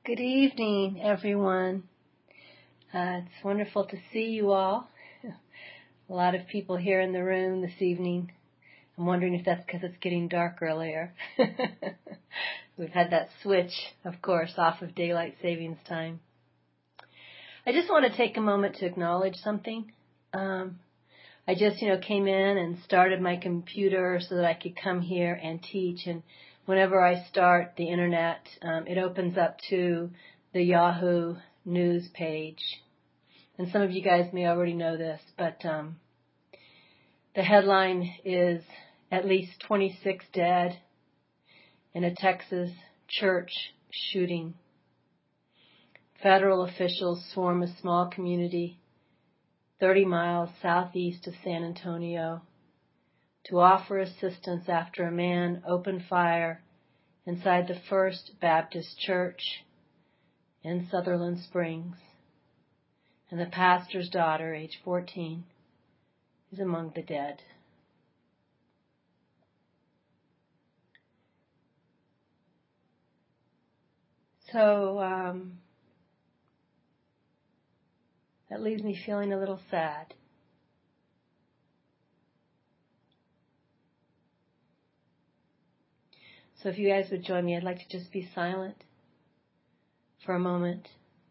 Good evening, everyone. It's wonderful to see you all. A lot of people here in the room this evening. I'm wondering if that's because it's getting dark earlier. We've had that switch, of course, off of daylight savings time. I just want to take a moment to acknowledge something. I just, came in and started my computer so that I could come here and teach. And whenever I start the internet, it opens up to the Yahoo News page. And some of you guys may already know this, but the headline is at least 26 dead in a Texas church shooting. Federal officials swarm a small community 30 miles southeast of San Antonio to offer assistance after a man opened fire inside the First Baptist Church in Sutherland Springs. And the pastor's daughter, age 14, is among the dead. So that leaves me feeling a little sad. So if you guys would join me, I'd like to just be silent for a moment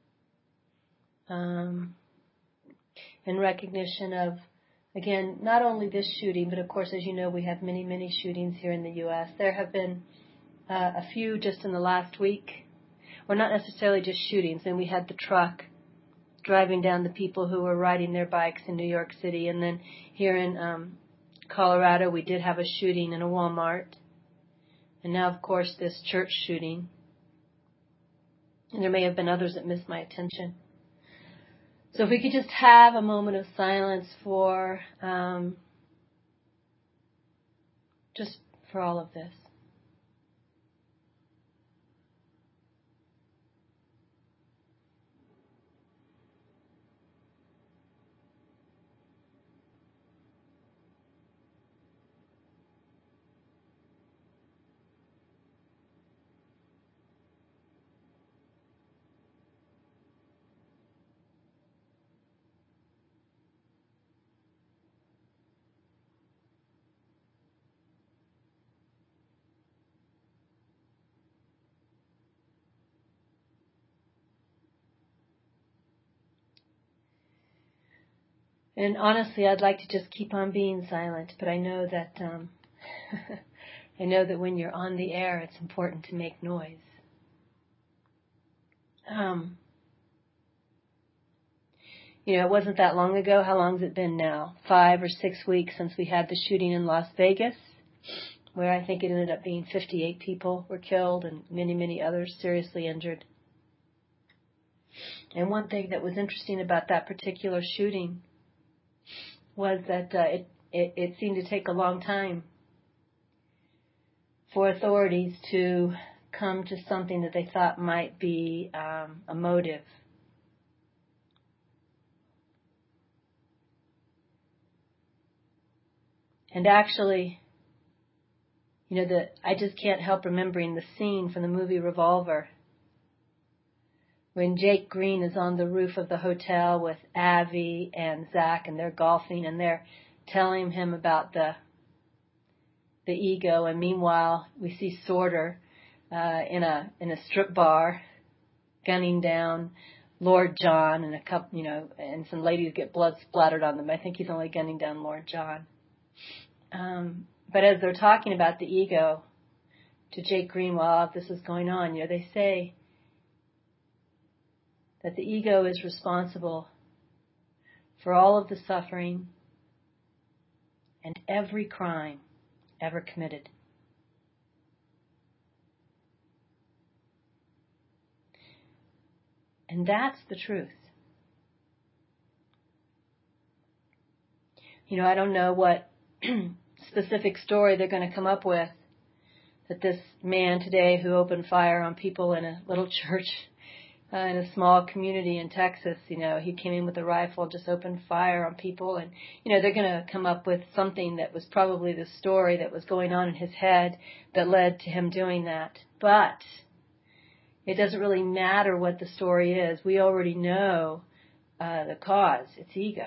in recognition of, again, not only this shooting, but of course, as you know, we have many, many shootings here in the U.S. There have been a few just in the last week, or not necessarily just shootings. And we had the truck driving down the people who were riding their bikes in New York City. And then here in Colorado, we did have a shooting in a Walmart. And now, of course, this church shooting. And there may have been others that missed my attention. So if we could just have a moment of silence for just for all of this. And honestly, I'd like to just keep on being silent, but I know that when you're on the air, it's important to make noise. It wasn't that long ago. How long has it been now? 5 or 6 weeks since we had the shooting in Las Vegas, where I think it ended up being 58 people were killed and many, many others seriously injured. And one thing that was interesting about that particular shooting was that it seemed to take a long time for authorities to come to something that they thought might be a motive. And actually, I just can't help remembering the scene from the movie Revolver, when Jake Green is on the roof of the hotel with Avi and Zach, and they're golfing, and they're telling him about the ego, and meanwhile we see Sorter in a strip bar gunning down Lord John, and a couple, and some ladies get blood splattered on them. I think he's only gunning down Lord John. But as they're talking about the ego to Jake Green while all this is going on, they say that the ego is responsible for all of the suffering and every crime ever committed. And that's the truth. I don't know what specific story they're going to come up with that this man today who opened fire on people in a little church in a small community in Texas, he came in with a rifle, just opened fire on people, and, they're going to come up with something that was probably the story that was going on in his head that led to him doing that. But It doesn't really matter what the story is. We already know the cause. It's ego.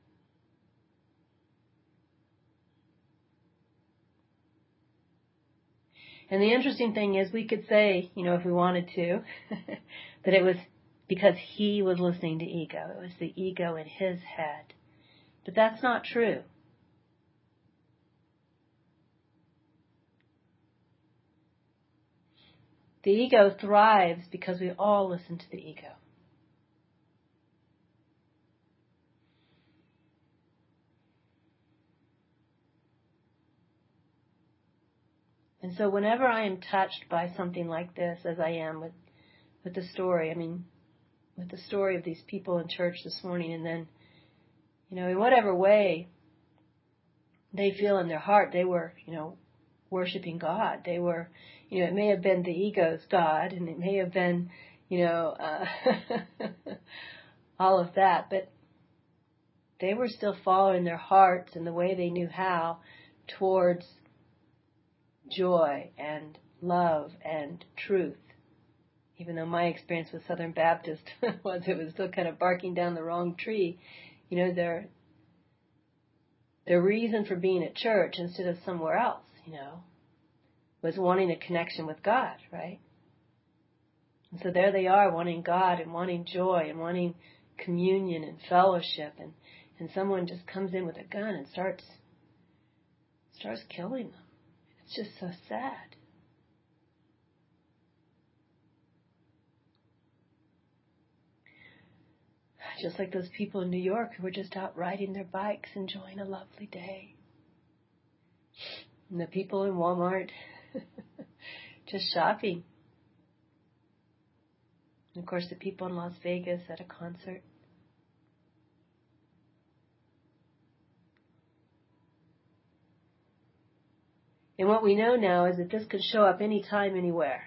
And the interesting thing is we could say, if we wanted to, that it was because he was listening to ego. It was the ego in his head. But that's not true. The ego thrives because we all listen to the ego. And so whenever I am touched by something like this, as I am with the story, with the story of these people in church this morning, and then, in whatever way they feel in their heart, they were, worshiping God. They were, it may have been the ego's God, and it may have been, all of that, but they were still following their hearts in the way they knew how towards joy and love and truth. Even though my experience with Southern Baptist was it was still kind of barking down the wrong tree, their reason for being at church instead of somewhere else, was wanting a connection with God, right? And so there they are, wanting God and wanting joy and wanting communion and fellowship, and someone just comes in with a gun and starts killing them. It's just so sad. Just like those people in New York who were just out riding their bikes, enjoying a lovely day. And the people in Walmart just shopping. And of course the people in Las Vegas at a concert. And what we know now is that this could show up anytime, anywhere.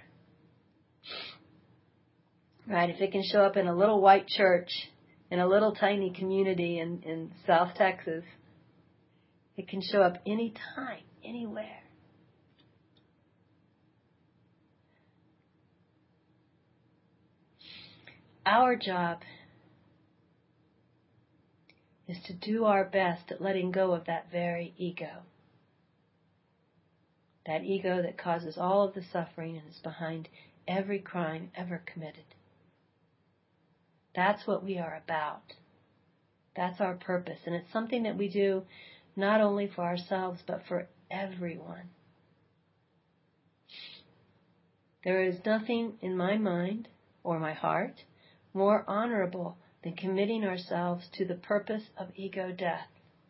Right? If it can show up in a little white church in a little tiny community in South Texas, it can show up anytime, anywhere. Our job is to do our best at letting go of that very ego. That ego that causes all of the suffering and is behind every crime ever committed. That's what we are about. That's our purpose. And it's something that we do not only for ourselves, but for everyone. There is nothing in my mind or my heart more honorable than committing ourselves to the purpose of ego death.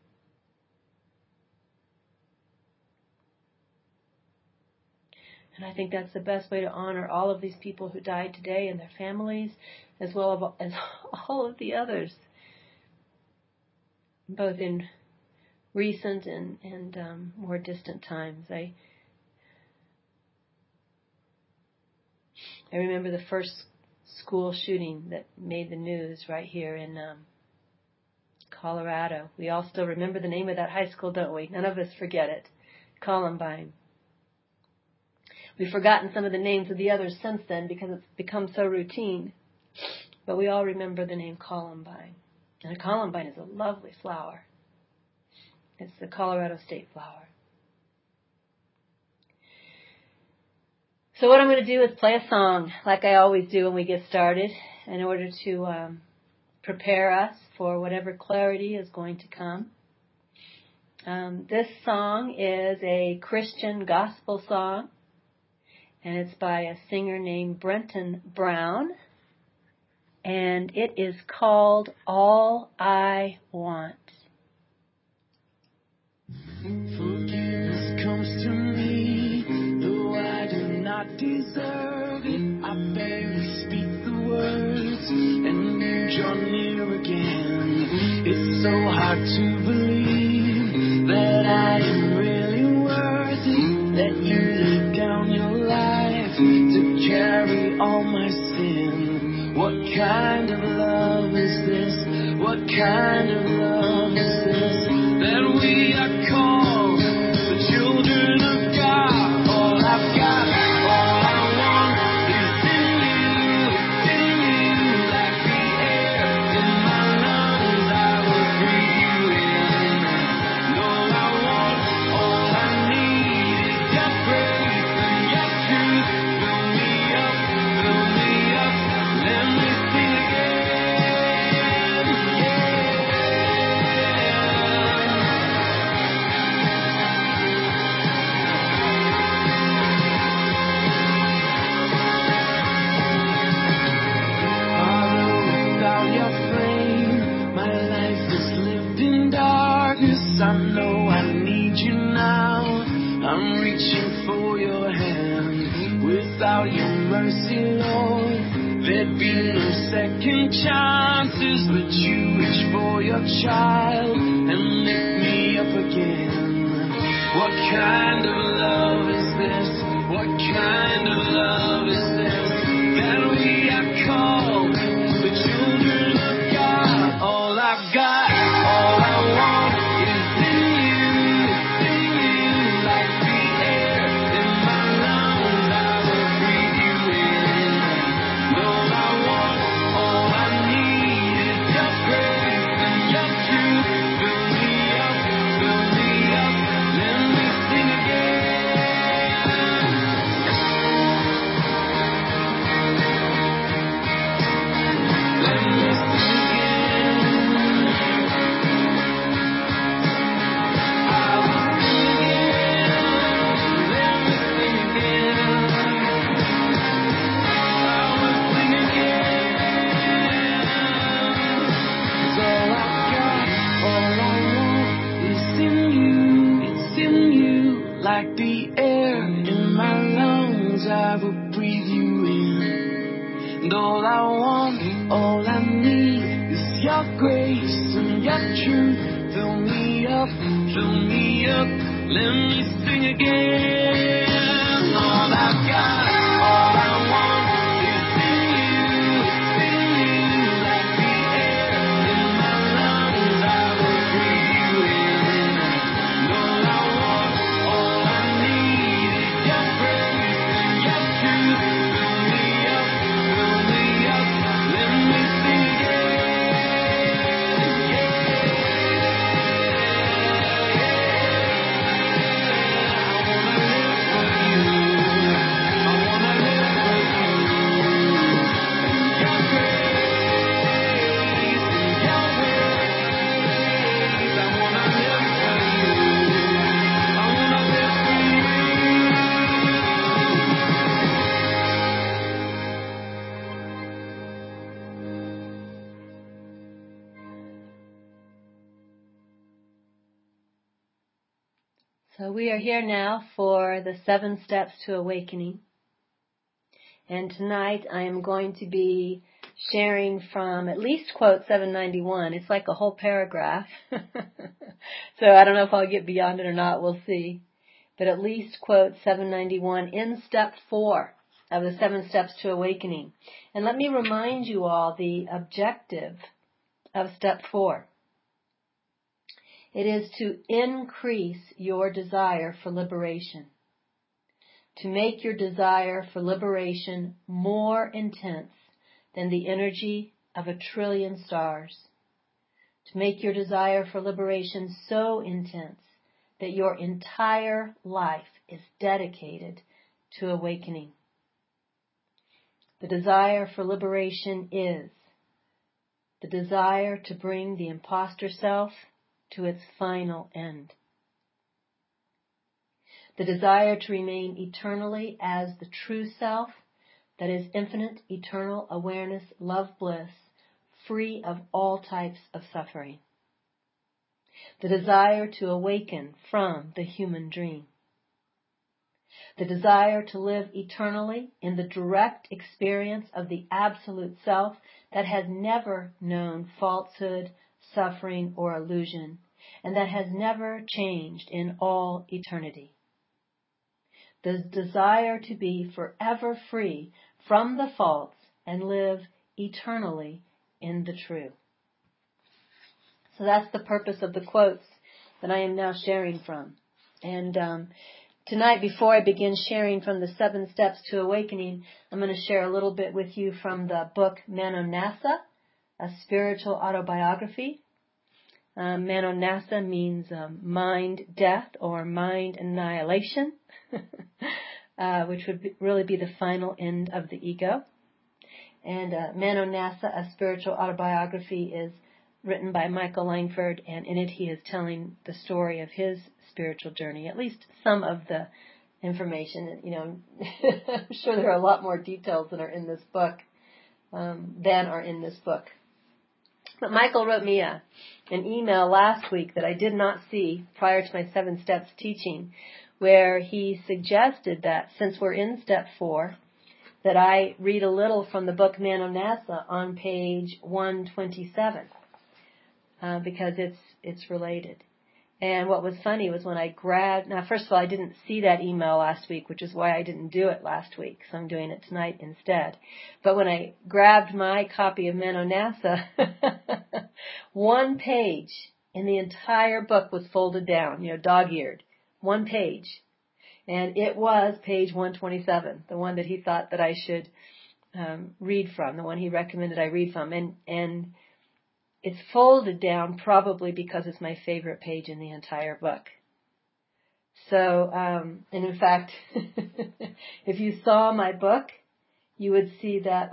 And I think that's the best way to honor all of these people who died today and their families, as well as all of the others, both in recent and more distant times. I remember the first school shooting that made the news right here in Colorado. We all still remember the name of that high school, don't we? None of us forget it. Columbine. We've forgotten some of the names of the others since then because it's become so routine. But we all remember the name Columbine. And a Columbine is a lovely flower. It's the Colorado state flower. So what I'm going to do is play a song like I always do when we get started in order to prepare us for whatever clarity is going to come. This song is a Christian gospel song. And it's by a singer named Brenton Brown. And it is called All I Want. Forgiveness comes to me, though I do not deserve it. I barely speak the words, and you draw near again. It's so hard to believe that I am really worthy, that you laid down your life to carry all my sin. What kind of love is this? What kind of love is this? That we are called the children of God. All I've got, all I want is in you. out your mercy, Lord. There'd be no second chances, but you reach for your child and lift me up again. What kind of love is this? What kind of love is this? That we are called the children of God. All I've got, all I want is in you, like the air in my lungs. I will breathe you in. All I want, all I need is your grace and your truth. Fill me up, let me sing again. Let me sing again. I will sing again. Let me sing again. I will sing again. 'Cause all I've got, all I want is in you. It's in you. Like the air in my lungs, I will breathe you in. And all I want, all I need is your grace and your truth. Fill me up, let me sing again. All I've got, all I want is in you, like the air in my lungs. I will breathe you in. And all I want, all I need is your grace and your truth. Fill me up, let me sing again. So we are here now for the 7 Steps to Awakening. And tonight I am going to be sharing from at least quote 791. It's like a whole paragraph. So I don't know if I'll get beyond it or not. We'll see. But at least quote 791 in step 4 of the 7 Steps to Awakening. And let me remind you all the objective of step 4. It is to increase your desire for liberation, to make your desire for liberation more intense than the energy of 1 trillion stars, to make your desire for liberation so intense that your entire life is dedicated to awakening. The desire for liberation is the desire to bring the imposter self to its final end. The desire to remain eternally as the true self, that is infinite, eternal awareness, love, bliss, free of all types of suffering. The desire to awaken from the human dream. The desire to live eternally in the direct experience of the absolute self that has never known falsehood, suffering, or illusion, and that has never changed in all eternity. The desire to be forever free from the false and live eternally in the true. So that's the purpose of the quotes that I am now sharing from. And tonight, before I begin sharing from the 7 Steps to Awakening, I'm going to share a little bit with you from the book Manonassa, a spiritual autobiography. Manonassa means mind death or mind annihilation, which would really be the final end of the ego. And Manonassa, a spiritual autobiography, is written by Michael Langford, and in it he is telling the story of his spiritual journey, at least some of the information. You know, I'm sure there are a lot more details that are in this book than are in this book. But Michael wrote me an email last week that I did not see prior to my 7 Steps teaching, where he suggested that since we're in step 4, that I read a little from the book Mano-Nassa on page 127 because it's related. And what was funny was when I grabbed, now first of all, I didn't see that email last week, which is why I didn't do it last week, so I'm doing it tonight instead. But when I grabbed my copy of Mano-Nassa, one page in the entire book was folded down, dog-eared, one page. And it was page 127, the one that he thought that I should read from, the one he recommended I read from. And it's folded down probably because it's my favorite page in the entire book. So, and in fact, if you saw my book, you would see that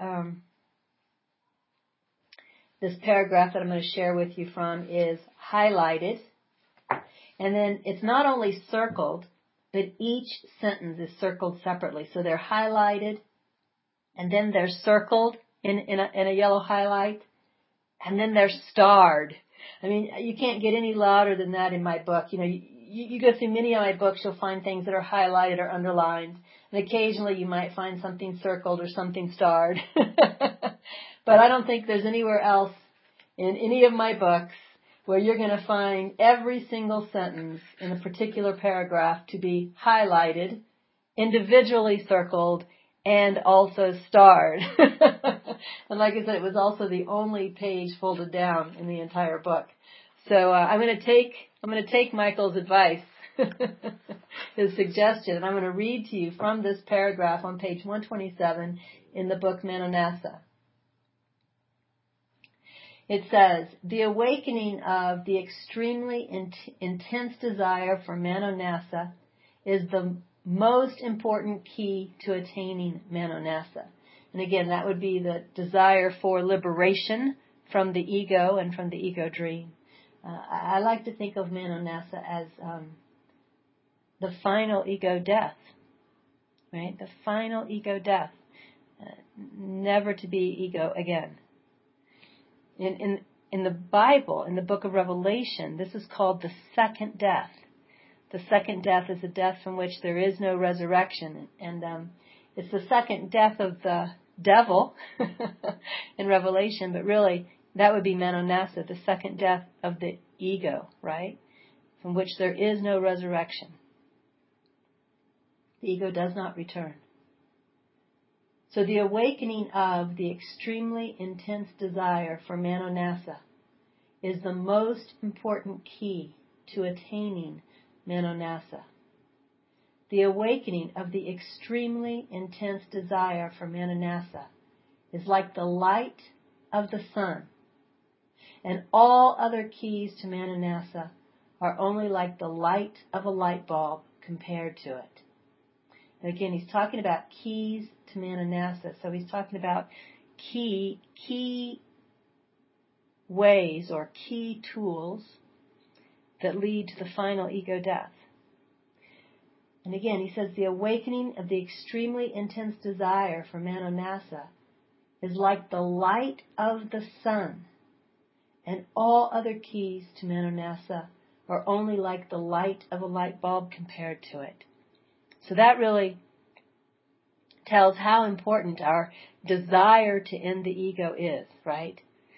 this paragraph that I'm going to share with you from is highlighted. And then it's not only circled, but each sentence is circled separately. So they're highlighted, and then they're circled in a yellow highlight, and then they're starred. I mean, you can't get any louder than that in my book. You go through many of my books, you'll find things that are highlighted or underlined, and occasionally you might find something circled or something starred. But I don't think there's anywhere else in any of my books where you're going to find every single sentence in a particular paragraph to be highlighted, individually circled, and also starred. And like I said, it was also the only page folded down in the entire book. So I'm going to take Michael's advice, his suggestion, and I'm going to read to you from this paragraph on page 127 in the book Mano-Nassa. It says, the awakening of the extremely intense desire for Mano-Nassa is the most important key to attaining Mano-Nassa. And again, that would be the desire for liberation from the ego and from the ego dream. I like to think of Mano-Nassa as the final ego death, right? The final ego death, never to be ego again. In the Bible, in the book of Revelation, this is called the second death. The second death is a death from which there is no resurrection. And it's the second death of the devil in Revelation, but really that would be Mano-Nassa, the second death of the ego, right? From which there is no resurrection. The ego does not return. So the awakening of the extremely intense desire for Mano-Nassa is the most important key to attaining Mano-Nassa. The awakening of the extremely intense desire for Mano-Nassa is like the light of the sun, and all other keys to Mano-Nassa are only like the light of a light bulb compared to it. And again, he's talking about keys to Mano-Nassa. So he's talking about key ways or key tools that lead to the final ego death. And again, he says the awakening of the extremely intense desire for Mano-Nassa is like the light of the sun, and all other keys to Mano-Nassa are only like the light of a light bulb compared to it. So that really tells how important our desire to end the ego is, right?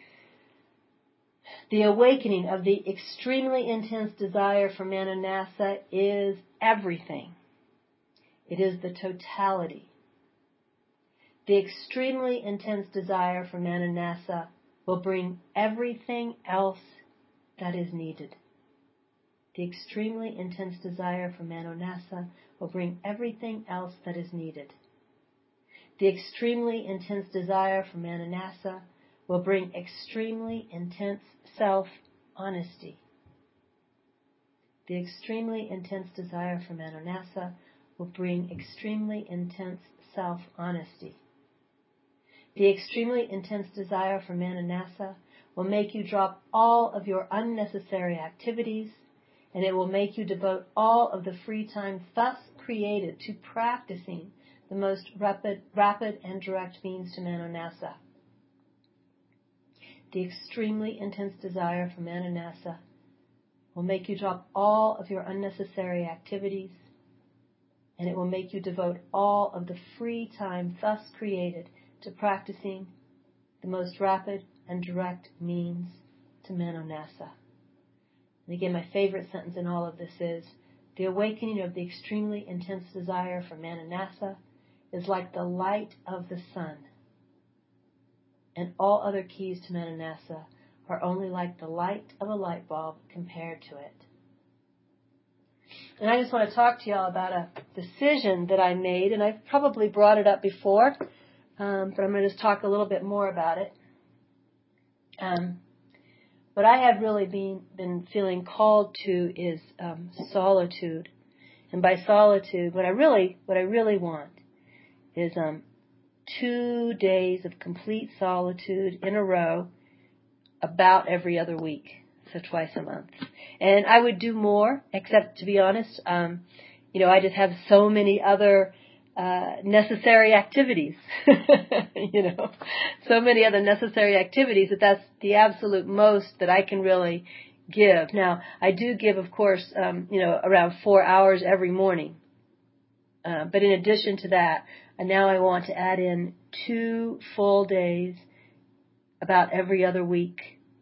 The awakening of the extremely intense desire for Mano-Nassa is everything. It is the totality. The extremely intense desire for Mano-Nassa will bring everything else that is needed. The extremely intense desire for Mano-Nassa will bring everything else that is needed. The extremely intense desire for Mano-Nassa will bring extremely intense self-honesty. The extremely intense desire for Mano-Nassa will bring extremely intense self-honesty. The extremely intense desire for Mano-Nassa will make you drop all of your unnecessary activities, and it will make you devote all of the free time thus created to practicing the most rapid and direct means to Mano-Nassa. The extremely intense desire for Mano-Nassa will make you drop all of your unnecessary activities, and it will make you devote all of the free time thus created to practicing the most rapid and direct means to Manonasa. And again, my favorite sentence in all of this is, the awakening of the extremely intense desire for Manonasa is like the light of the sun, and all other keys to Manonasa are only like the light of a light bulb compared to it. And I just want to talk to y'all about a decision that I made, and I've probably brought it up before, but I'm going to just talk a little bit more about it. What I have really been feeling called to is solitude. And by solitude, what I really want is 2 days of complete solitude in a row about every other week, so twice a month. And I would do more, except to be honest, I just have so many other necessary activities, so many other necessary activities that's the absolute most that I can really give. Now, I do give, of course, around 4 hours every morning. But in addition to that, now I want to add in 2 full days about every other week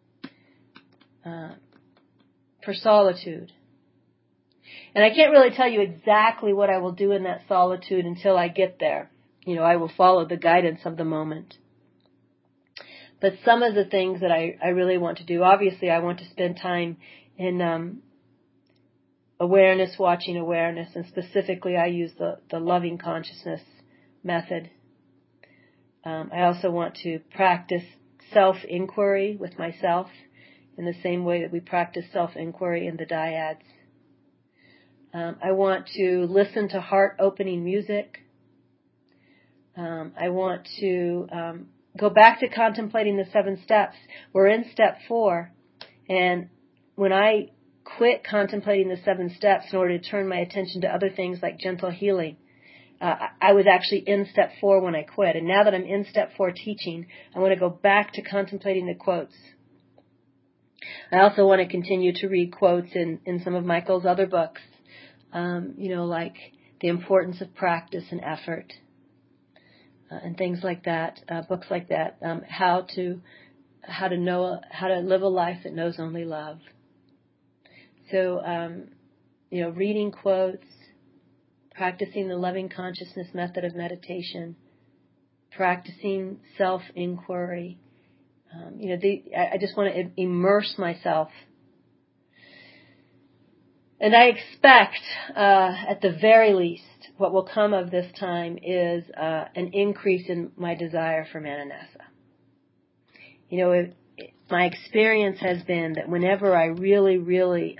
for solitude. And I can't really tell you exactly what I will do in that solitude until I get there. I will follow the guidance of the moment. But some of the things that I really want to do, obviously I want to spend time in awareness, watching awareness, and specifically I use the loving consciousness method. I also want to practice self-inquiry with myself in the same way that we practice self-inquiry in the dyads. I want to listen to heart-opening music. I want to go back to contemplating the 7 steps. We're in step 4, and when I quit contemplating the 7 steps in order to turn my attention to other things like gentle healing, I was actually in step 4 when I quit. And now that I'm in step 4 teaching, I want to go back to contemplating the quotes. I also want to continue to read quotes in some of Michael's other books. Like The Importance of Practice and Effort, and things like that, books like that, how to live a life that knows only love. So, reading quotes, practicing the loving consciousness method of meditation, practicing self-inquiry. I just want to immerse myself. And I expect, at the very least, what will come of this time is an increase in my desire for Manonasa. My experience has been that whenever I really, really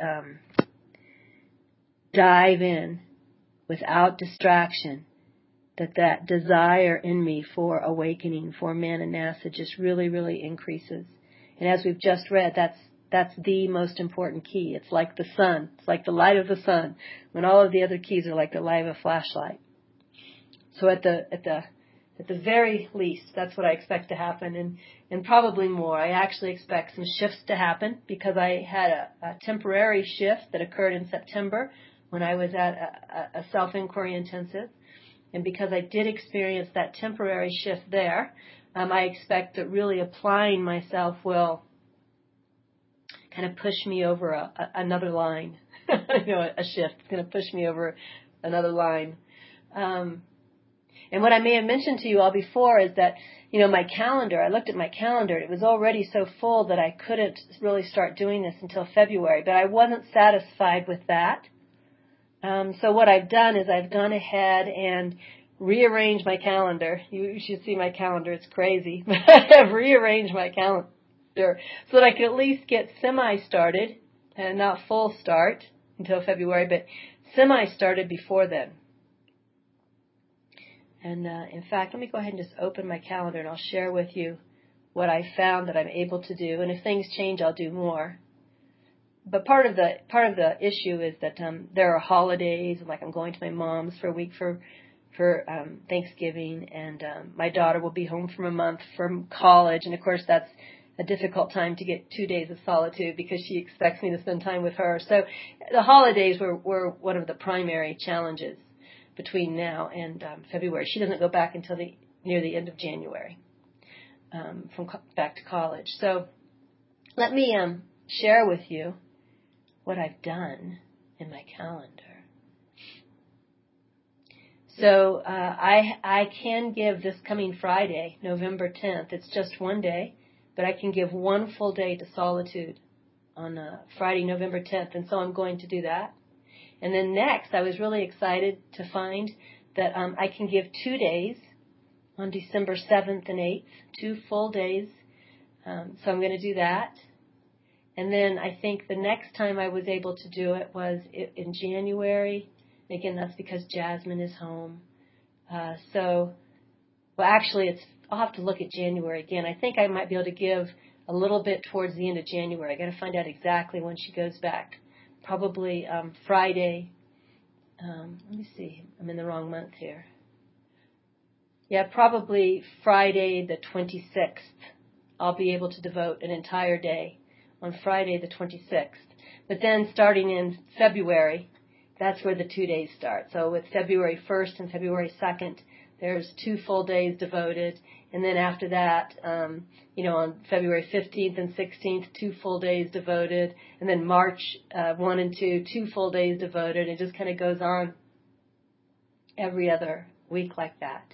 dive in without distraction, that desire in me for awakening, for Manonasa, just really, really increases. And as we've just read, that's the most important key. It's like the sun. It's like the light of the sun, when all of the other keys are like the light of a flashlight. So at the very least, that's what I expect to happen, and probably more. I actually expect some shifts to happen, because I had a temporary shift that occurred in September when I was at a self-inquiry intensive. And because I did experience that temporary shift there, I expect that really applying myself will kind of push me over another line. A shift. It's going to push me over another line. And what I may have mentioned to you all before is that, my calendar, I looked at my calendar, it was already so full that I couldn't really start doing this until February, but I wasn't satisfied with that. So what I've done is I've gone ahead and rearranged my calendar. You should see my calendar, it's crazy. I've rearranged my calendar so that I can at least get semi-started, and not full start until February, but semi-started before then. And in fact, let me go ahead and just open my calendar, and I'll share with you what I found that I'm able to do. And if things change, I'll do more. But part of the issue is that there are holidays, like I'm going to my mom's for a week for Thanksgiving, and my daughter will be home for a month from college, and of course that's a difficult time to get 2 days of solitude because she expects me to spend time with her. So the holidays were one of the primary challenges. between now and February. She doesn't go back until near the end of January back to college. So let me share with you what I've done in my calendar. So I can give this coming Friday, November 10th. It's just one day, but I can give one full day to solitude on Friday, November 10th, and so I'm going to do that. And then next, I was really excited to find that I can give 2 days on December 7th and 8th, 2 full days. So I'm going to do that. And then I think the next time I was able to do it was in January. Again, that's because Jasmine is home. Well, actually, I'll have to look at January again. I think I might be able to give a little bit towards the end of January. I got to find out exactly when she goes back. Probably Friday. Let me see. I'm in the wrong month here. Yeah, probably Friday the 26th. I'll be able to devote an entire day on Friday the 26th. But then starting in February, that's where the 2 days start. So with February 1st and February 2nd, there's 2 full days devoted. And then after that, on February 15th and 16th, 2 full days devoted. And then March 1 and 2, 2 full days devoted. It just kind of goes on every other week like that.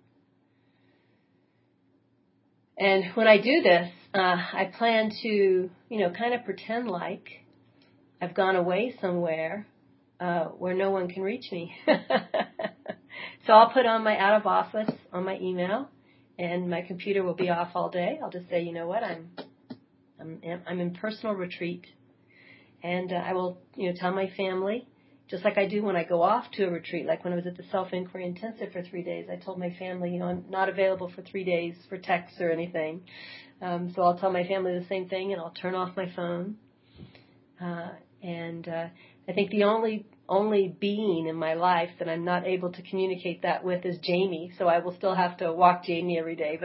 And when I do this, I plan to, kind of pretend like I've gone away somewhere where no one can reach me. So I'll put on my out of office on my email, and my computer will be off all day. I'll just say, you know what, I'm in personal retreat, and I will, tell my family, just like I do when I go off to a retreat. Like when I was at the Self-Inquiry Intensive for 3 days, I told my family, I'm not available for 3 days for texts or anything. So I'll tell my family the same thing, and I'll turn off my phone. And I think the only being in my life that I'm not able to communicate that with is Jamie. So I will still have to walk Jamie every day,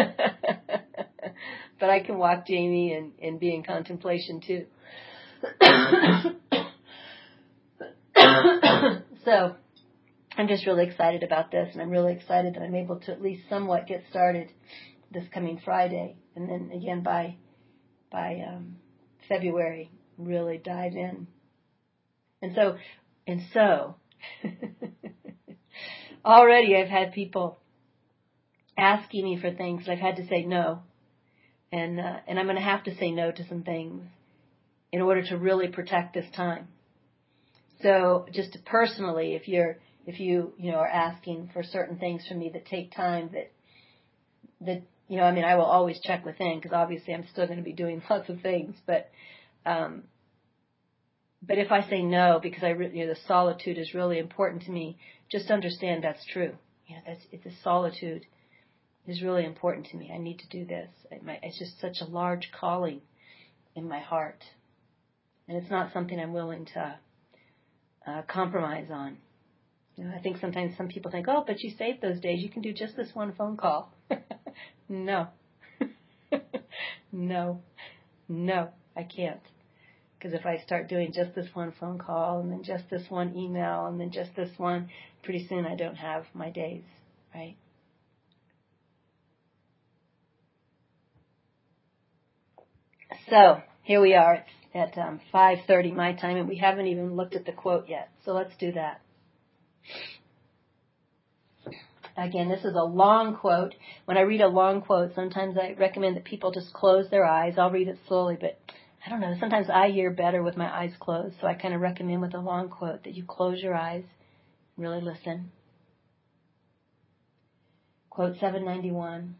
but I can walk Jamie and be in contemplation too. So I'm just really excited about this, and I'm really excited that I'm able to at least somewhat get started this coming Friday, and then again by February really dive in. And so already I've had people asking me for things, and I've had to say no, and I'm going to have to say no to some things in order to really protect this time. So just personally, if you are asking for certain things from me that take time, that I will always check within, because obviously I'm still going to be doing lots of things, but if I say no because the solitude is really important to me, just understand that's true. The solitude is really important to me. I need to do this. It's just such a large calling in my heart, and it's not something I'm willing to compromise on. I think sometimes some people think, but you saved those days. You can do just this one phone call. No. No, I can't. Because if I start doing just this one phone call, and then just this one email, and then just this one, pretty soon I don't have my days, right? So here we are. It's at 5:30 my time, and we haven't even looked at the quote yet. So let's do that. Again, this is a long quote. When I read a long quote, sometimes I recommend that people just close their eyes. I'll read it slowly, but I don't know. Sometimes I hear better with my eyes closed, so I kind of recommend with a long quote that you close your eyes, really listen. Quote 791.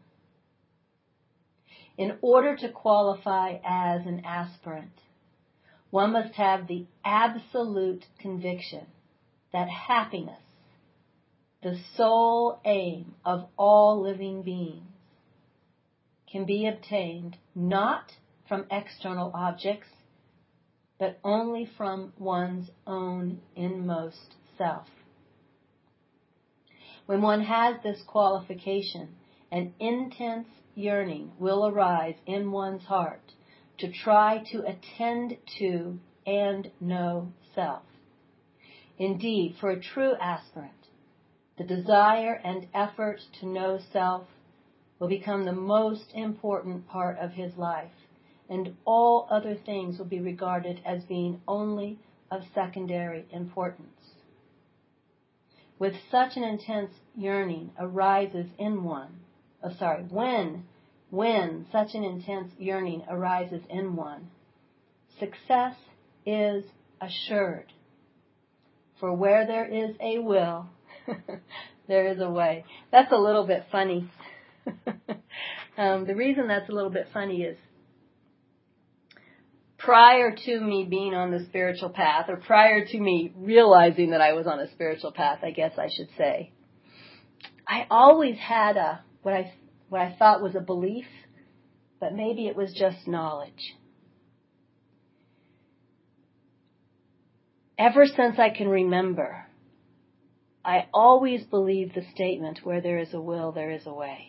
In order to qualify as an aspirant, one must have the absolute conviction that happiness, the sole aim of all living beings, can be obtained not from external objects, but only from one's own inmost self. When one has this qualification, an intense yearning will arise in one's heart to try to attend to and know self. Indeed, for a true aspirant, the desire and effort to know self will become the most important part of his life, and all other things will be regarded as being only of secondary importance. With such an intense yearning arises in one, when such an intense yearning arises in one, success is assured. For where there is a will, there is a way. That's a little bit funny. The reason that's a little bit funny is prior to me being on the spiritual path, or prior to me realizing that I was on a spiritual path, I guess I should say, I always had what I thought was a belief, but maybe it was just knowledge. Ever since I can remember, I always believed the statement, where there is a will, there is a way.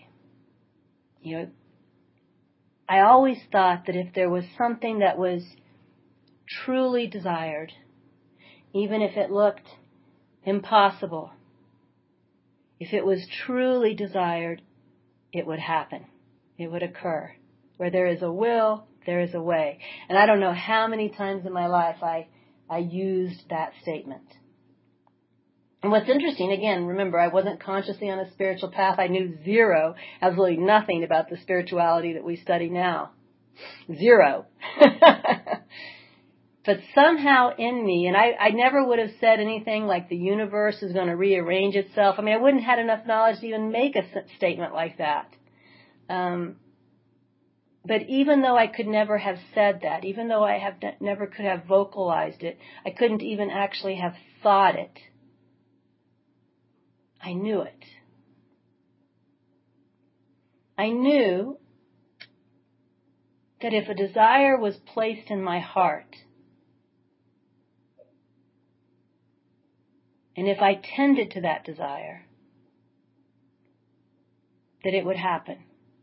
I always thought that if there was something that was truly desired, even if it looked impossible, if it was truly desired, it would happen. It would occur. Where there is a will, there is a way. And I don't know how many times in my life I used that statement. And what's interesting, again, remember, I wasn't consciously on a spiritual path. I knew zero, absolutely nothing about the spirituality that we study now. Zero. But somehow in me, and I never would have said anything like the universe is going to rearrange itself. I mean, I wouldn't have had enough knowledge to even make a statement like that. But even though I could never have said that, even though I never could have vocalized it, I couldn't even actually have thought it. I knew it. I knew that if a desire was placed in my heart, and if I tended to that desire, that it would happen.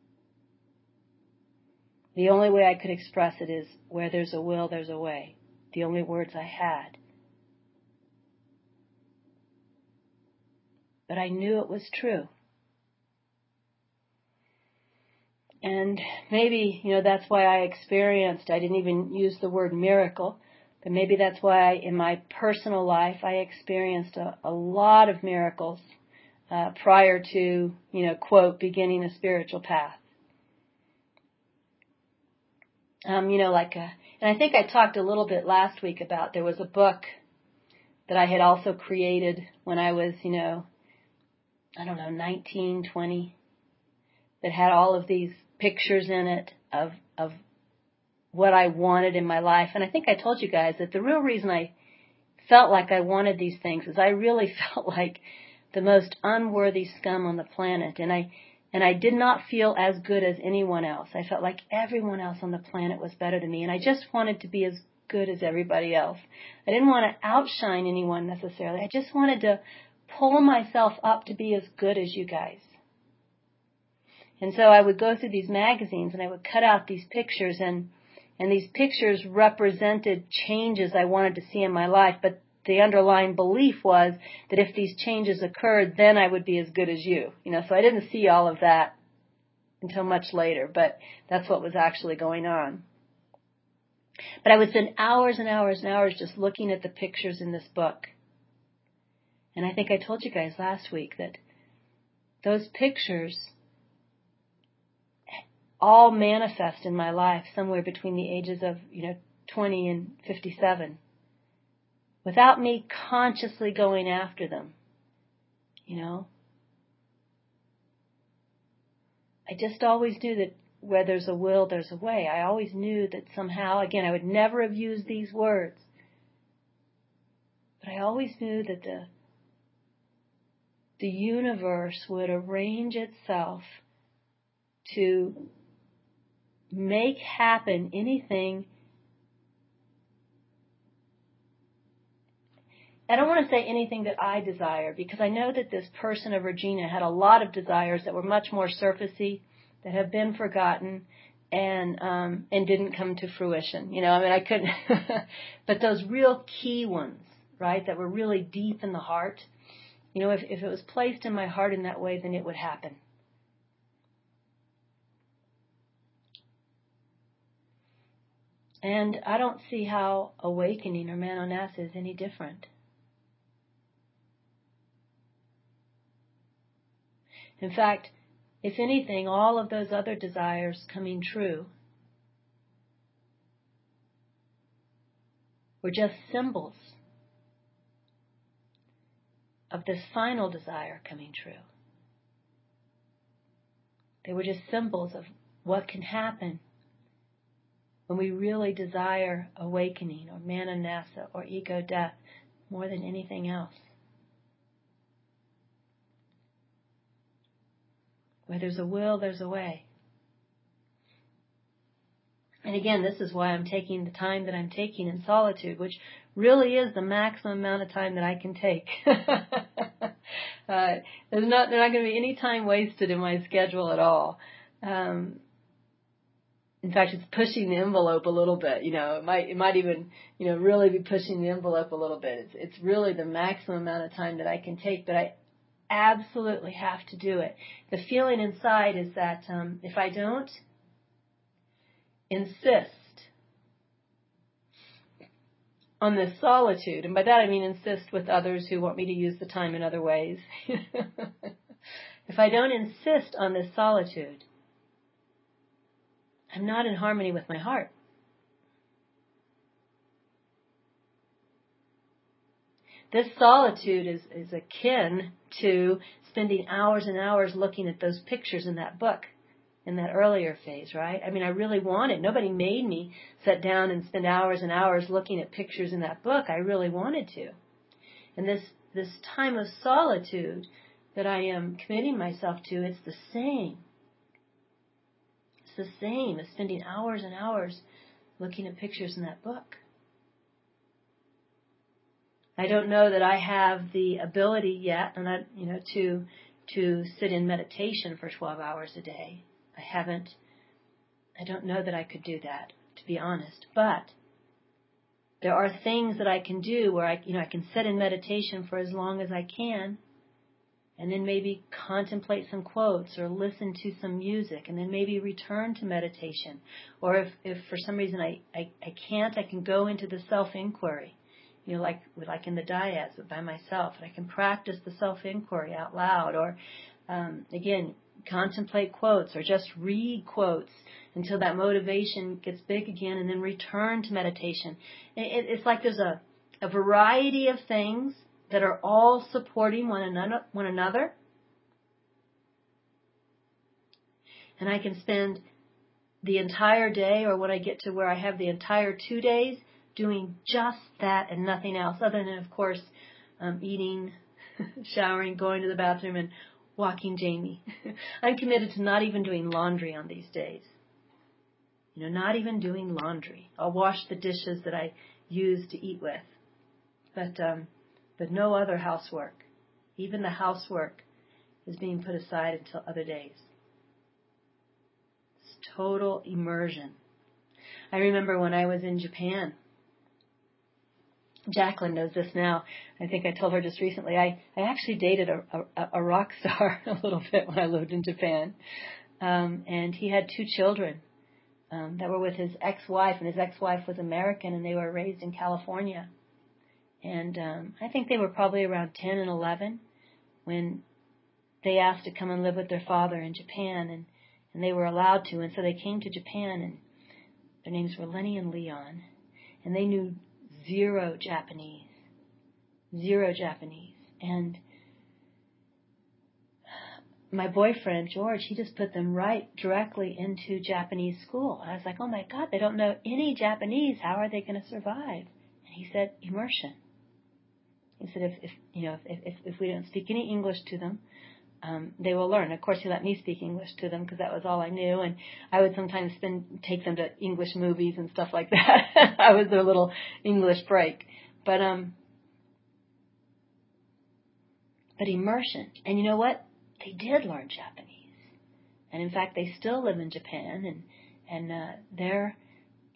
The only way I could express it is, where there's a will, there's a way. The only words I had. But I knew it was true. And maybe, that's why I didn't even use the word miracle, but maybe that's why in my personal life I experienced a lot of miracles prior to, quote, beginning a spiritual path. And I think I talked a little bit last week about, there was a book that I had also created when I was, 19, 20, that had all of these pictures in it of what I wanted in my life. And I think I told you guys that the real reason I felt like I wanted these things is I really felt like the most unworthy scum on the planet. And I did not feel as good as anyone else. I felt like everyone else on the planet was better than me. And I just wanted to be as good as everybody else. I didn't want to outshine anyone necessarily. I just wanted to pull myself up to be as good as you guys. And so I would go through these magazines and I would cut out these pictures, and these pictures represented changes I wanted to see in my life, but the underlying belief was that if these changes occurred, then I would be as good as you. So I didn't see all of that until much later, but that's what was actually going on. But I would spend hours and hours and hours just looking at the pictures in this book. And I think I told you guys last week that those pictures all manifest in my life somewhere between the ages of, 20 and 57. Without me consciously going after them, I just always knew that where there's a will, there's a way. I always knew that somehow, again, I would never have used these words, but I always knew that the universe would arrange itself to make happen anything. I don't want to say anything that I desire, because I know that this person of Regina had a lot of desires that were much more surfacey, that have been forgotten, and didn't come to fruition. I couldn't, but those real key ones, right, that were really deep in the heart, If it was placed in my heart in that way, then it would happen. And I don't see how awakening or Manonasa is any different. In fact, if anything, all of those other desires coming true were just symbols of this final desire coming true. They were just symbols of what can happen when we really desire awakening or Manonasa or ego death more than anything else. Where there's a will, there's a way. And again, this is why I'm taking the time that I'm taking in solitude, which really is the maximum amount of time that I can take. There's not going to be any time wasted in my schedule at all. In fact, it's pushing the envelope a little bit. It might even, really be pushing the envelope a little bit. It's really the maximum amount of time that I can take, but I absolutely have to do it. The feeling inside is that if I don't insist on this solitude, and by that I mean insist with others who want me to use the time in other ways. If I don't insist on this solitude, I'm not in harmony with my heart. This solitude is akin to spending hours and hours looking at those pictures in that book, in that earlier phase, right? I mean, I really wanted. Nobody made me sit down and spend hours and hours looking at pictures in that book. I really wanted to. And this time of solitude that I am committing myself to, it's the same. It's the same as spending hours and hours looking at pictures in that book. I don't know that I have the ability yet, and to sit in meditation for 12 hours a day. I don't know that I could do that, to be honest. But there are things that I can do where I can sit in meditation for as long as I can, and then maybe contemplate some quotes or listen to some music, and then maybe return to meditation. Or if for some reason I can't, I can go into the self-inquiry. Like in the dyads, but by myself. And I can practice the self-inquiry out loud. Or, again, contemplate quotes or just read quotes until that motivation gets big again, and then return to meditation. It's like there's a variety of things that are all supporting one another. And I can spend the entire day, or when I get to where I have the entire 2 days, doing just that and nothing else, other than, of course, eating, showering, going to the bathroom, and walking Jamie. I'm committed to not even doing laundry on these days. Not even doing laundry. I'll wash the dishes that I use to eat with. But no other housework. Even the housework is being put aside until other days. It's total immersion. I remember when I was in Japan. Jacqueline knows this now. I think I told her just recently. I actually dated a rock star a little bit when I lived in Japan. And he had 2 children that were with his ex-wife, and his ex-wife was American, and they were raised in California. And I think they were probably around 10 and 11 when they asked to come and live with their father in Japan, and they were allowed to. And so they came to Japan, and their names were Lenny and Leon, and they knew zero Japanese. And my boyfriend, George, he just put them right directly into Japanese school. I was like, oh my God, they don't know any Japanese. How are they going to survive? And he said, immersion. He said, if we don't speak any English to them, they will learn. Of course, he let me speak English to them because that was all I knew, and I would sometimes take them to English movies and stuff like that. I was their little English break. But immersion. And you know what? They did learn Japanese. And in fact, they still live in Japan, and they're,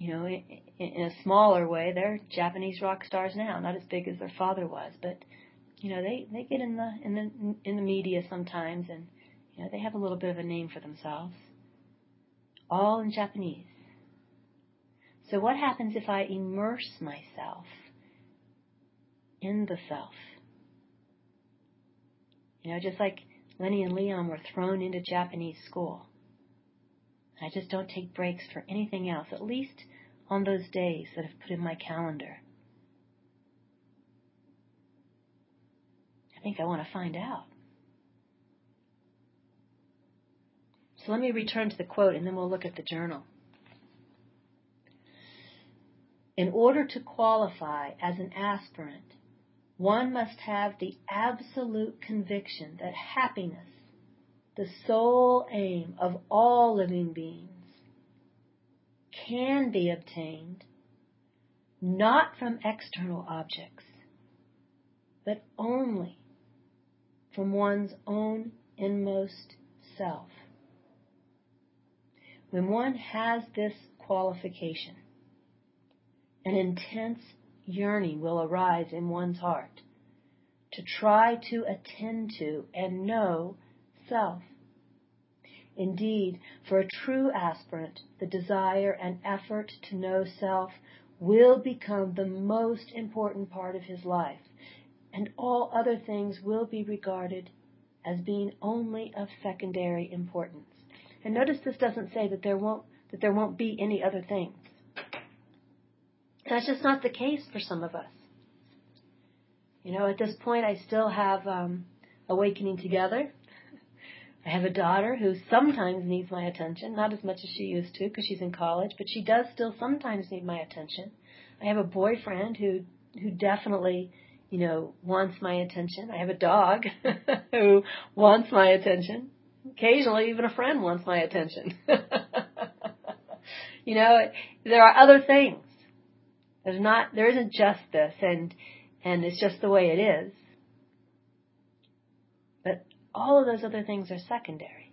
in a smaller way, they're Japanese rock stars now. Not as big as their father was, but they get in the media sometimes, and they have a little bit of a name for themselves. All in Japanese. So what happens if I immerse myself in the self? Just like Lenny and Leon were thrown into Japanese school. I just don't take breaks for anything else, at least on those days that I've put in my calendar. I think I want to find out. So let me return to the quote, and then we'll look at the journal. In order to qualify as an aspirant, one must have the absolute conviction that happiness, the sole aim of all living beings, can be obtained not from external objects, but only from one's own inmost self. When one has this qualification, an intense yearning will arise in one's heart to try to attend to and know self. Indeed, for a true aspirant, the desire and effort to know self will become the most important part of his life, and all other things will be regarded as being only of secondary importance. And notice this doesn't say that there won't be any other things. That's just not the case for some of us. At this point, I still have Awakening Together. I have a daughter who sometimes needs my attention, not as much as she used to because she's in college, but she does still sometimes need my attention. I have a boyfriend who definitely, wants my attention. I have a dog who wants my attention. Occasionally, even a friend wants my attention. There are other things. There isn't just this, and it's just the way it is. But all of those other things are secondary.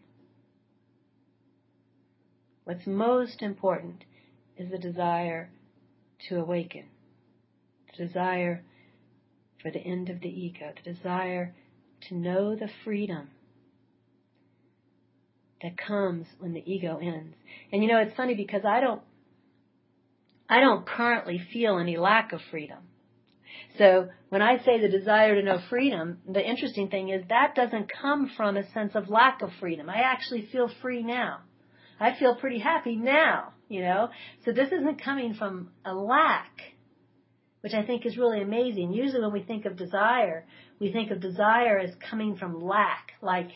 What's most important is the desire to awaken, the desire for the end of the ego, the desire to know the freedom that comes when the ego ends. And it's funny because I don't currently feel any lack of freedom. So when I say the desire to know freedom, the interesting thing is that doesn't come from a sense of lack of freedom. I actually feel free now. I feel pretty happy now, So this isn't coming from a lack, which I think is really amazing. Usually when we think of desire as coming from lack, like,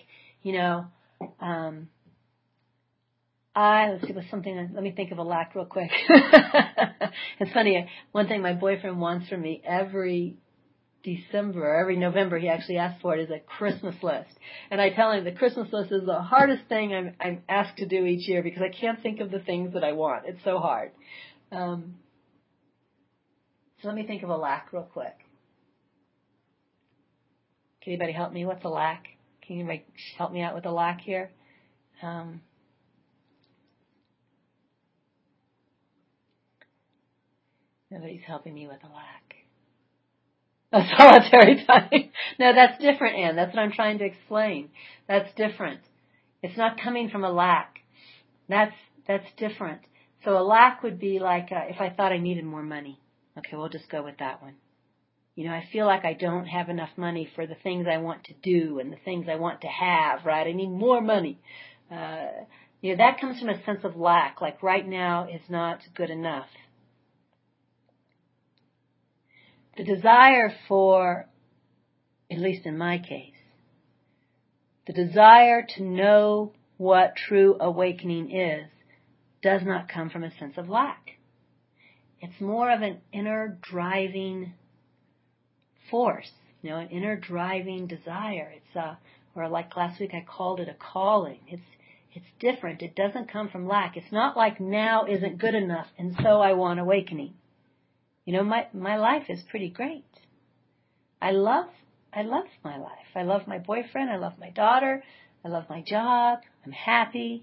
let me think of a lack real quick. It's funny, one thing my boyfriend wants from me every November, he actually asks for it, is a Christmas list. And I tell him the Christmas list is the hardest thing I'm asked to do each year because I can't think of the things that I want. It's so hard. So let me think of a lack real quick. Can anybody help me? What's a lack? Can you help me out with a lack here? Nobody's helping me with a lack. Oh, solitary time. No, that's different, Anne. That's what I'm trying to explain. That's different. It's not coming from a lack. That's different. So a lack would be like if I thought I needed more money. Okay, we'll just go with that one. I feel like I don't have enough money for the things I want to do and the things I want to have, right? I need more money. That comes from a sense of lack, like right now is not good enough. The desire for, at least in my case, the desire to know what true awakening is does not come from a sense of lack. It's more of an inner driving force, an inner driving desire. It's or like last week I called it a calling. It's different. It doesn't come from lack. It's not like now isn't good enough and so I want awakening. My life is pretty great. I love my life. I love my boyfriend. I love my daughter. I love my job. I'm happy.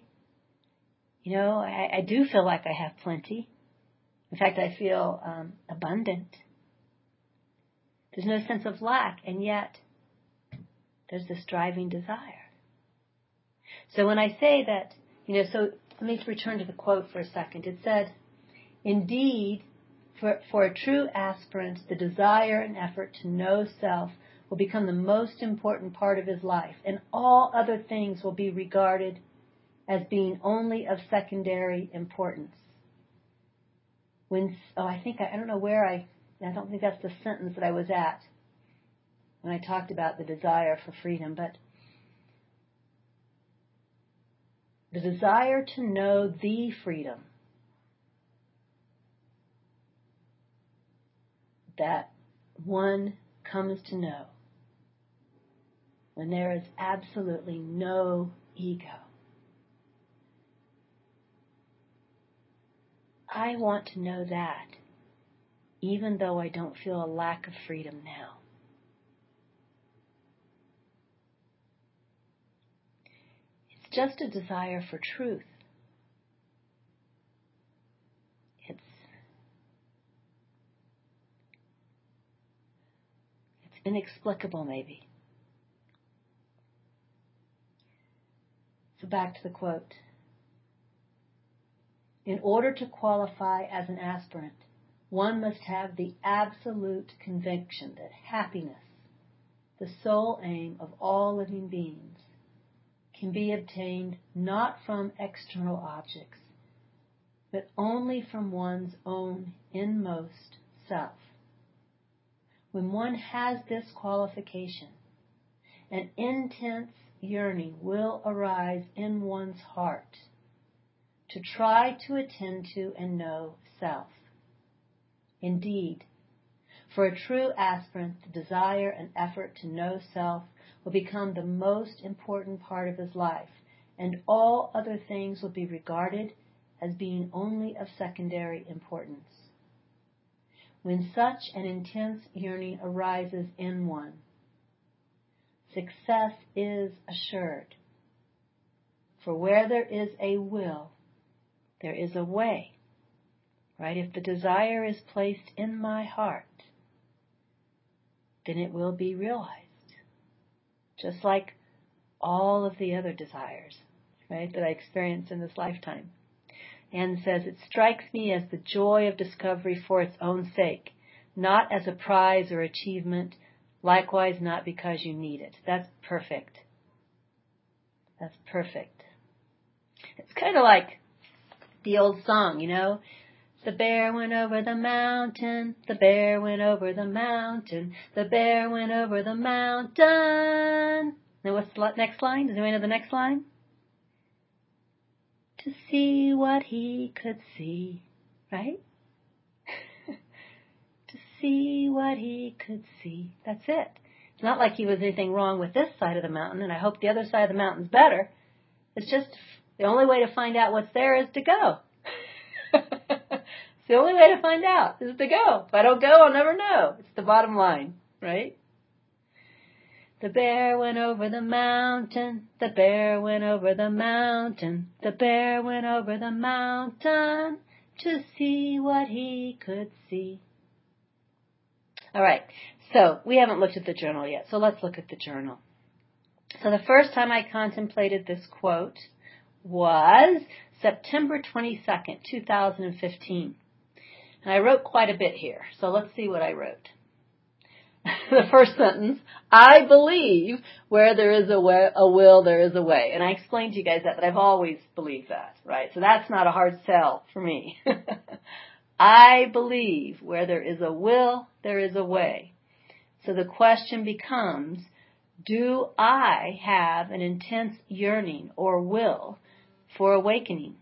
I do feel like I have plenty. In fact, I feel abundant. There's no sense of lack, and yet there's this driving desire. So when I say that, so let me return to the quote for a second. It said, indeed, for a true aspirant, the desire and effort to know self will become the most important part of his life, and all other things will be regarded as being only of secondary importance. I don't think that's the sentence that I was at when I talked about the desire for freedom, but the desire to know the freedom that one comes to know when there is absolutely no ego. I want to know that, even though I don't feel a lack of freedom now. It's just a desire for truth. It's inexplicable, maybe. So back to the quote. In order to qualify as an aspirant, one must have the absolute conviction that happiness, the sole aim of all living beings, can be obtained not from external objects, but only from one's own inmost self. When one has this qualification, an intense yearning will arise in one's heart to try to attend to and know self. Indeed, for a true aspirant, the desire and effort to know self will become the most important part of his life, and all other things will be regarded as being only of secondary importance. When such an intense yearning arises in one, success is assured. For where there is a will, there is a way. Right? If the desire is placed in my heart, then it will be realized. Just like all of the other desires, right, that I experienced in this lifetime. Anne says, it strikes me as the joy of discovery for its own sake, not as a prize or achievement, likewise not because you need it. That's perfect. That's perfect. It's kind of like the old song, The bear went over the mountain, the bear went over the mountain, the bear went over the mountain. Now what's the next line? Does anyone know the next line? To see what he could see, right? To see what he could see. That's it. It's not like there was anything wrong with this side of the mountain, and I hope the other side of the mountain's better. It's just the only way to find out what's there is to go. It's the only way to find out is to go. If I don't go, I'll never know. It's the bottom line, right? The bear went over the mountain. The bear went over the mountain. The bear went over the mountain to see what he could see. All right. So we haven't looked at the journal yet. So let's look at the journal. So the first time I contemplated this quote was September 22nd, 2015. And I wrote quite a bit here. So let's see what I wrote. The first sentence, I believe where there is a will, there is a way. And I explained to you guys that I've always believed that, right? So that's not a hard sell for me. I believe where there is a will, there is a way. So the question becomes, do I have an intense yearning or will for awakening?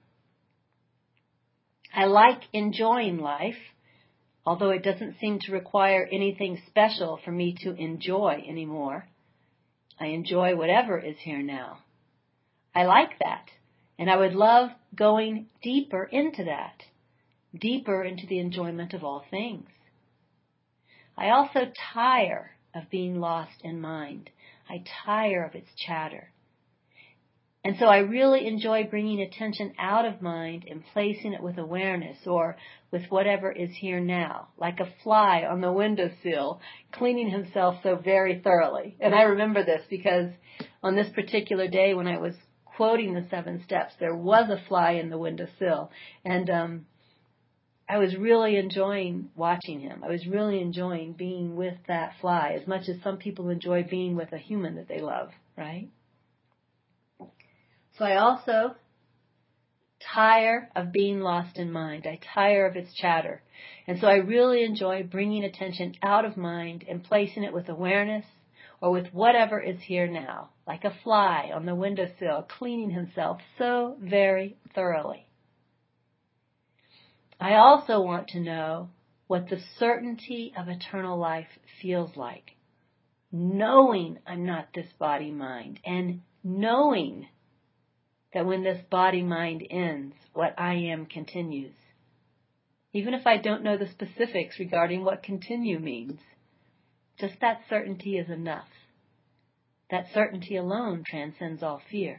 I like enjoying life, although it doesn't seem to require anything special for me to enjoy anymore. I enjoy whatever is here now. I like that, and I would love going deeper into that, deeper into the enjoyment of all things. I also tire of being lost in mind. I tire of its chatter. And so I really enjoy bringing attention out of mind and placing it with awareness or with whatever is here now, like a fly on the windowsill, cleaning himself so very thoroughly. And I remember this because on this particular day when I was quoting the 7 steps, there was a fly in the windowsill. And I was really enjoying watching him. I was really enjoying being with that fly as much as some people enjoy being with a human that they love, right? So I also tire of being lost in mind. I tire of its chatter. And so I really enjoy bringing attention out of mind and placing it with awareness or with whatever is here now, like a fly on the windowsill, cleaning himself so very thoroughly. I also want to know what the certainty of eternal life feels like. Knowing I'm not this body-mind and knowing that when this body-mind ends, what I am continues. Even if I don't know the specifics regarding what continue means, just that certainty is enough. That certainty alone transcends all fear.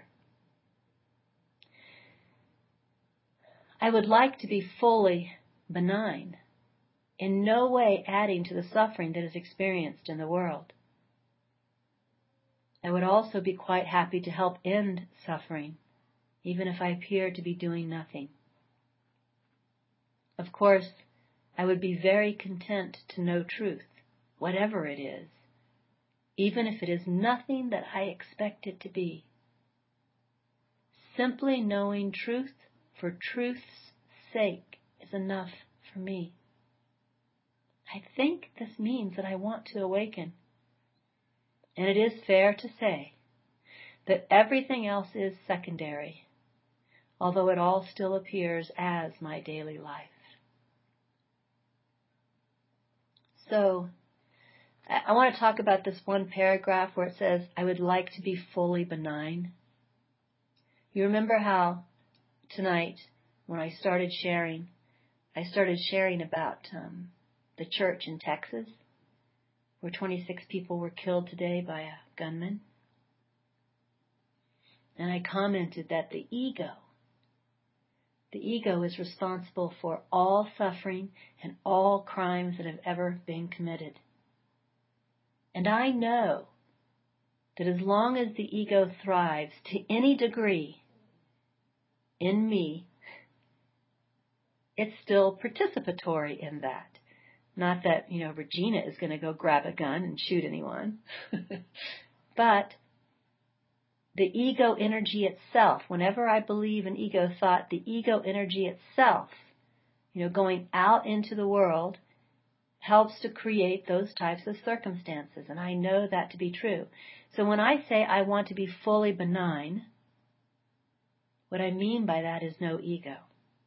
I would like to be fully benign, in no way adding to the suffering that is experienced in the world. I would also be quite happy to help end suffering, even if I appear to be doing nothing. Of course, I would be very content to know truth, whatever it is, even if it is nothing that I expect it to be. Simply knowing truth for truth's sake is enough for me. I think this means that I want to awaken. And it is fair to say that everything else is secondary, although it all still appears as my daily life. So, I want to talk about this one paragraph where it says, I would like to be fully benign. You remember how tonight, when I started sharing about the church in Texas, where 26 people were killed today by a gunman. And I commented that the ego is responsible for all suffering and all crimes that have ever been committed. And I know that as long as the ego thrives to any degree in me, it's still participatory in that. Not that, Regina is going to go grab a gun and shoot anyone. But the ego energy itself, whenever I believe in ego thought, the ego energy itself, going out into the world, helps to create those types of circumstances. And I know that to be true. So when I say I want to be fully benign, what I mean by that is no ego.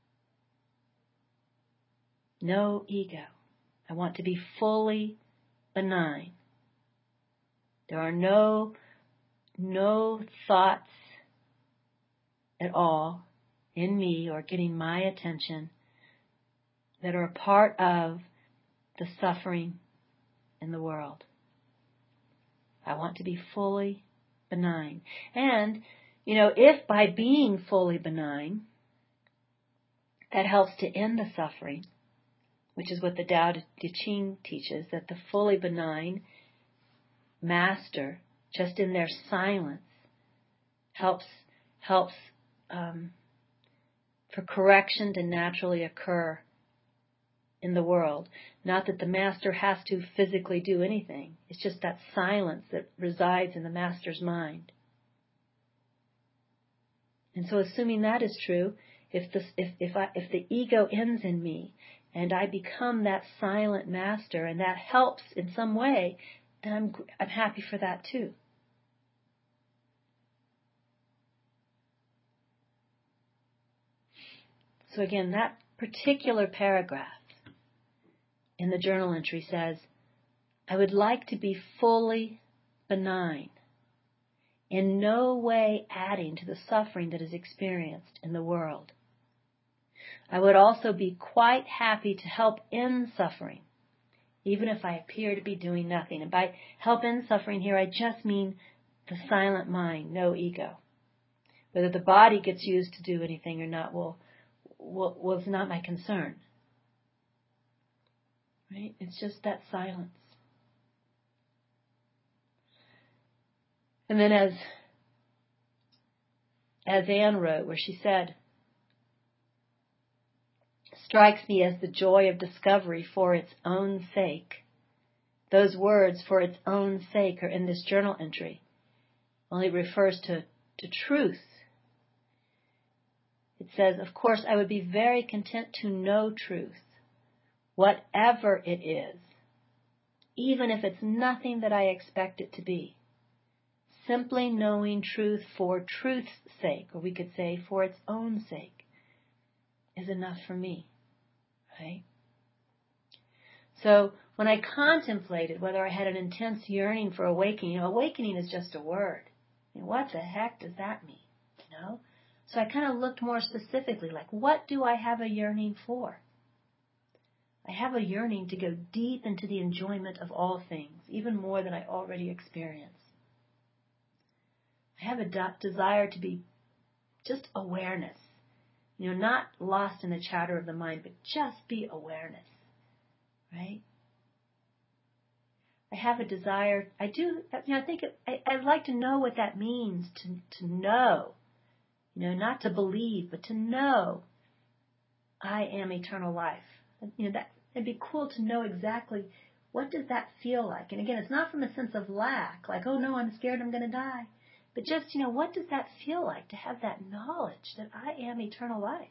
No ego. I want to be fully benign. There are no thoughts at all in me or getting my attention that are a part of the suffering in the world. I want to be fully benign. And, if by being fully benign, that helps to end the suffering, which is what the Tao Te Ching teaches, that the fully benign master, just in their silence, helps for correction to naturally occur in the world. Not that the master has to physically do anything. It's just that silence that resides in the master's mind. And so assuming that is true, if the ego ends in me and I become that silent master and that helps in some way, then I'm happy for that too. So again, that particular paragraph in the journal entry says, I would like to be fully benign, in no way adding to the suffering that is experienced in the world. I would also be quite happy to help end suffering, even if I appear to be doing nothing. And by help end suffering here, I just mean the silent mind, no ego. Whether the body gets used to do anything or not was not my concern. Right? It's just that silence. And then as Anne wrote, where she said, strikes me as the joy of discovery for its own sake. Those words, for its own sake, are in this journal entry. Only refers to truth. It says, of course, I would be very content to know truth, whatever it is, even if it's nothing that I expect it to be. Simply knowing truth for truth's sake, or we could say for its own sake, is enough for me, right? So when I contemplated whether I had an intense yearning for awakening, awakening is just a word. I mean, what the heck does that mean? So I kind of looked more specifically, like, what do I have a yearning for? I have a yearning to go deep into the enjoyment of all things, even more than I already experience. I have a desire to be just awareness, not lost in the chatter of the mind, but just be awareness, right? I have a desire, I think I'd like to know what that means to know, not to believe, but to know I am eternal life. That it'd be cool to know exactly what does that feel like. And again, it's not from a sense of lack, like, oh no, I'm scared I'm going to die. But just, what does that feel like to have that knowledge that I am eternal life?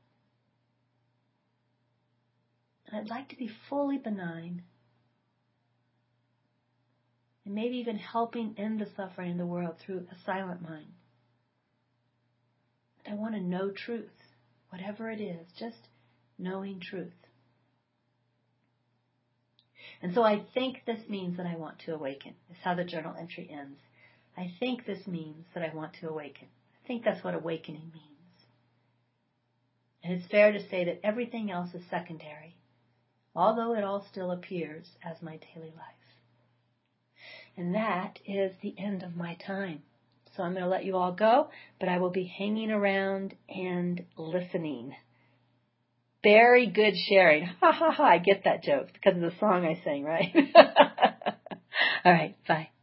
And I'd like to be fully benign. And maybe even helping end the suffering in the world through a silent mind. But I want to know truth, whatever it is, just knowing truth. And so I think this means that I want to awaken, is how the journal entry ends. I think this means that I want to awaken. I think that's what awakening means. And it's fair to say that everything else is secondary, although it all still appears as my daily life. And that is the end of my time. So I'm going to let you all go, but I will be hanging around and listening. Very good sharing. Ha ha ha, I get that joke because of the song I sang, right? All right, bye.